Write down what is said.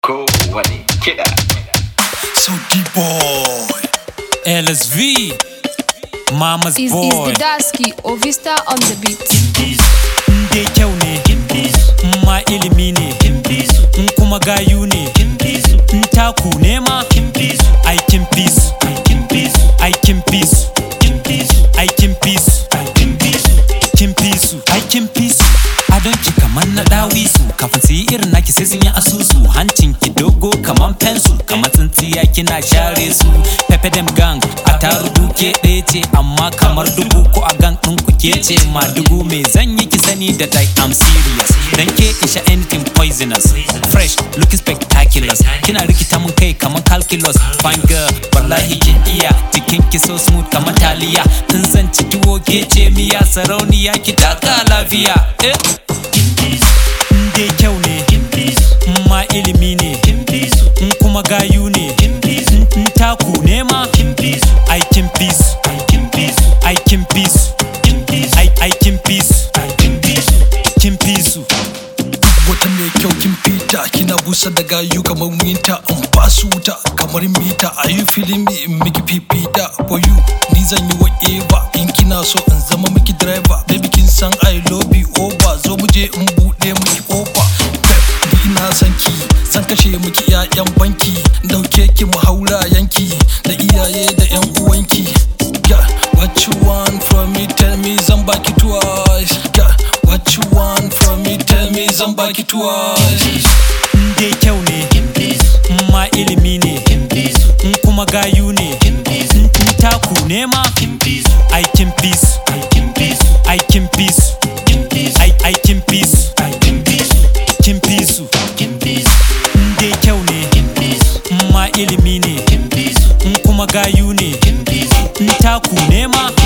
Kowane kiɗa. Sauti boy. LSV, Mama's Is boy. the Dasky or Vista on the beat? Nde kyau ne, ma ilimi ne, in kuma gayu ne, in taku ne ma, aikin peace, aikin peace, aikin peace, aikin peace. Adon ki kaman na dawisu, kafin su yi irin naki sai sun yi asusu. Hancin ki dogo kaman pencil, kaman tsintsiya kina share su. Pepe dem gang, a tarugu ke ɗaya ce, amma kamar dubu ko a gang ɗin ku ke ce ma dubu. Me zan yi ki sani da I am serious, dan ke isha anything poisonous. Fresh, looking spectacular, kina rikita mun kai kaman calculus. Fine girl, wallahi kin iya, jikin ki so smooth kaman taliya. In zan ci tuwo ke ce miya, sarauniya ki taka lafiya. Nde kyau ne, ma ilimi ne, in kuma gayu ne, in taku ne ma, aikin peace, aikin peace, aikin peace, kin peace. Wata mai kyau kin fita, kina busa da gayu kamar winter. In basu wuta kamar mita. Are you feeling me in miki fifita? For you, ni zan yi whatever. In kina so in zama miki driver. Baby kin san I love you over. Zo mu je in buɗe miki over. Ni ina san ki, san kashe miki 'ya'yan banki. Dauke ki mu haura yanki, da iyaye da 'yan uwanki. Yeah, what you want from me? Tell me zan baki twice. Yeah, what you want from me? Tell me zan baki twice. Nde kyau ne, ma ilimi ne, in kuma gayu ne, in taku ne ma, aikin peace, aikin peace, aikin peace, kin peace. Nde kyau ne, ma ilimi ne, in kuma gayu ne, in taku ne ma,